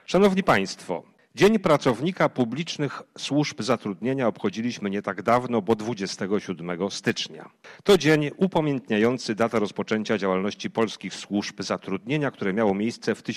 Szanowni Państwo, Dzień Pracownika Publicznych Służb Zatrudnienia obchodziliśmy nie tak dawno, bo 27 stycznia. To dzień upamiętniający datę rozpoczęcia działalności polskich służb zatrudnienia, które miało miejsce w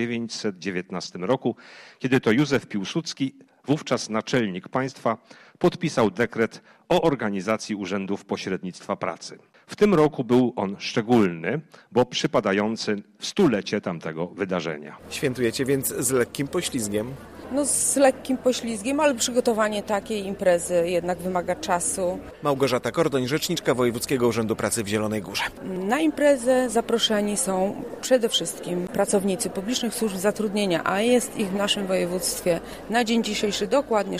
1919 roku, kiedy to Józef Piłsudski, wówczas naczelnik państwa, podpisał dekret o organizacji urzędów pośrednictwa pracy. W tym roku był on szczególny, bo przypadający w 100-lecie tamtego wydarzenia. Świętujecie więc z lekkim poślizgiem? No z lekkim poślizgiem, ale przygotowanie takiej imprezy jednak wymaga czasu. Małgorzata Kordoń, rzeczniczka Wojewódzkiego Urzędu Pracy w Zielonej Górze. Na imprezę zaproszeni są przede wszystkim pracownicy publicznych służb zatrudnienia, a jest ich w naszym województwie na dzień dzisiejszy dokładnie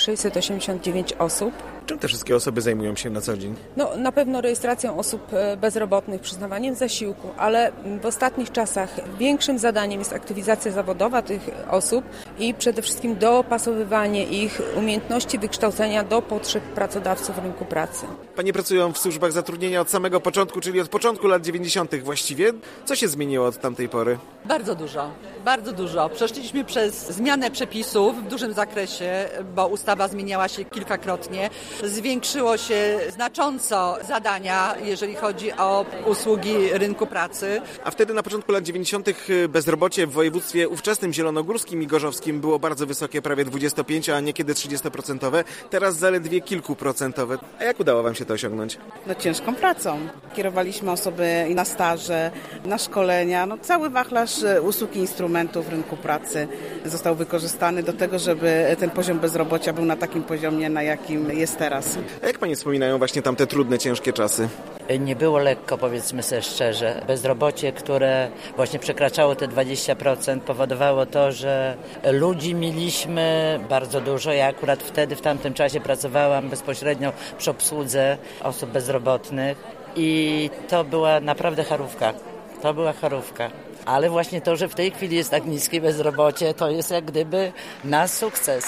689 osób. Czym te wszystkie osoby zajmują się na co dzień? No, na pewno rejestracją osób bezrobotnych, przyznawaniem zasiłku, ale w ostatnich czasach większym zadaniem jest aktywizacja zawodowa tych osób i przede wszystkim dopasowywanie ich umiejętności wykształcenia do potrzeb pracodawców rynku pracy. Panie pracują w służbach zatrudnienia od samego początku, czyli od początku lat 90. właściwie. Co się zmieniło od tamtej pory? Bardzo dużo, bardzo dużo. Przeszliśmy przez zmianę przepisów w dużym zakresie, bo ustawa zmieniała się kilkakrotnie. Zwiększyło się znacząco zadania, jeżeli chodzi o usługi rynku pracy. A wtedy na początku lat 90. bezrobocie w województwie ówczesnym zielonogórskim i gorzowskim było bardzo wysokie, prawie 25, a niekiedy 30%. Teraz zaledwie kilkuprocentowe. A jak udało Wam się to osiągnąć? No ciężką pracą. Kierowaliśmy osoby na staże, na szkolenia. No, cały wachlarz usług i instrumentów rynku pracy został wykorzystany do tego, żeby ten poziom bezrobocia był na takim poziomie, na jakim jest teraz. A jak Panie wspominają właśnie tamte trudne, ciężkie czasy? Nie było lekko, powiedzmy sobie szczerze. Bezrobocie, które właśnie przekraczało te 20%, powodowało to, że ludzi mieliśmy bardzo dużo. Ja akurat wtedy, w tamtym czasie pracowałam bezpośrednio przy obsłudze osób bezrobotnych i to była naprawdę charówka. To była charówka. Ale właśnie to, że w tej chwili jest tak niskie bezrobocie, to jest jak gdyby nasz sukces.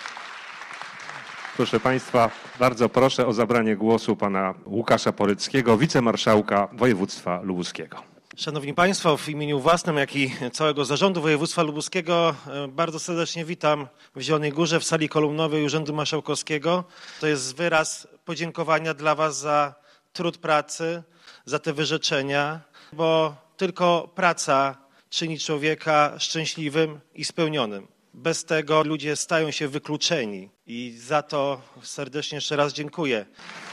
Proszę Państwa, bardzo proszę o zabranie głosu pana Łukasza Poryckiego, wicemarszałka województwa lubuskiego. Szanowni Państwo, w imieniu własnym, jak i całego zarządu województwa lubuskiego bardzo serdecznie witam w Zielonej Górze, w sali kolumnowej Urzędu Marszałkowskiego. To jest wyraz podziękowania dla Was za trud pracy, za te wyrzeczenia, bo tylko praca czyni człowieka szczęśliwym i spełnionym. Bez tego ludzie stają się wykluczeni i za to serdecznie jeszcze raz dziękuję.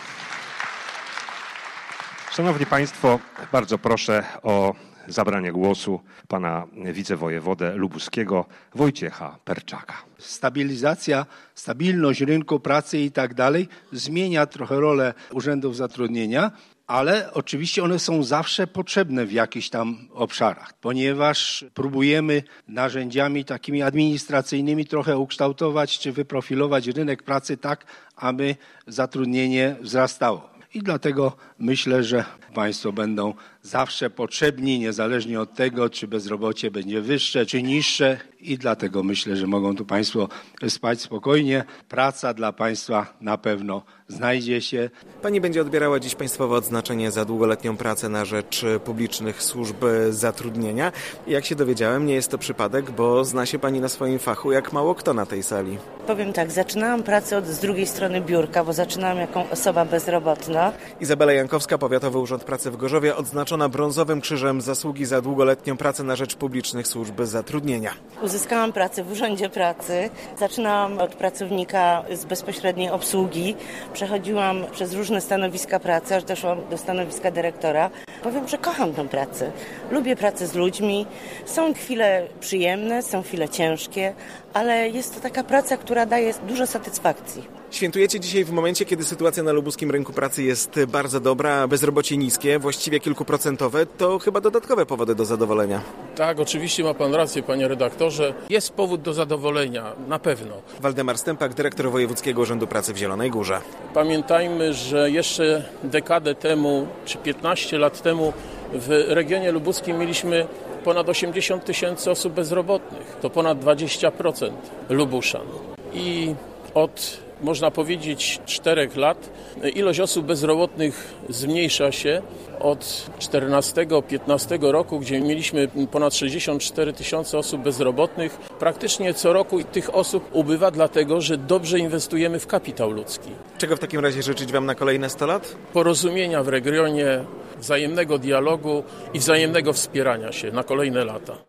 Szanowni Państwo, bardzo proszę o zabranie głosu pana wicewojewodę lubuskiego Wojciecha Perczaka. Stabilizacja, stabilność rynku pracy i tak dalej zmienia trochę rolę urzędów zatrudnienia, ale oczywiście one są zawsze potrzebne w jakichś tam obszarach, ponieważ próbujemy narzędziami takimi administracyjnymi trochę ukształtować czy wyprofilować rynek pracy tak, aby zatrudnienie wzrastało. I dlatego myślę, że Państwo będą zawsze potrzebni, niezależnie od tego, czy bezrobocie będzie wyższe, czy niższe. I dlatego myślę, że mogą tu Państwo spać spokojnie. Praca dla Państwa na pewno znajdzie się. Pani będzie odbierała dziś państwowe odznaczenie za długoletnią pracę na rzecz publicznych służb zatrudnienia. I jak się dowiedziałem, nie jest to przypadek, bo zna się Pani na swoim fachu jak mało kto na tej sali. Powiem tak, zaczynałam pracę z drugiej strony biurka, bo zaczynałam jako osoba bezrobotna. Izabela Jankowska, Powiatowy Urząd Pracy w Gorzowie, odznaczona brązowym krzyżem zasługi za długoletnią pracę na rzecz publicznych służb zatrudnienia. Uzyskałam pracę w Urzędzie Pracy. Zaczynałam od pracownika z bezpośredniej obsługi. Przechodziłam przez różne stanowiska pracy, aż doszłam do stanowiska dyrektora. Powiem, że kocham tę pracę. Lubię pracę z ludźmi. Są chwile przyjemne, są chwile ciężkie, ale jest to taka praca, która daje dużo satysfakcji. Świętujecie dzisiaj w momencie, kiedy sytuacja na lubuskim rynku pracy jest bardzo dobra, bezrobocie niskie, właściwie kilkuprocentowe. To chyba dodatkowe powody do zadowolenia. Tak, oczywiście ma Pan rację, Panie redaktorze. Jest powód do zadowolenia, na pewno. Waldemar Stępak, dyrektor Wojewódzkiego Urzędu Pracy w Zielonej Górze. Pamiętajmy, że jeszcze dekadę temu, czy 15 lat temu w regionie lubuskim mieliśmy ponad 80 000 osób bezrobotnych. To ponad 20% Lubuszan. I od można powiedzieć, 4 lat ilość osób bezrobotnych zmniejsza się. Od 14-15 roku, gdzie mieliśmy ponad 64 tysiące osób bezrobotnych, praktycznie co roku tych osób ubywa, dlatego że dobrze inwestujemy w kapitał ludzki. Czego w takim razie życzyć Wam na kolejne 100 lat? Porozumienia w regionie, wzajemnego dialogu i wzajemnego wspierania się na kolejne lata.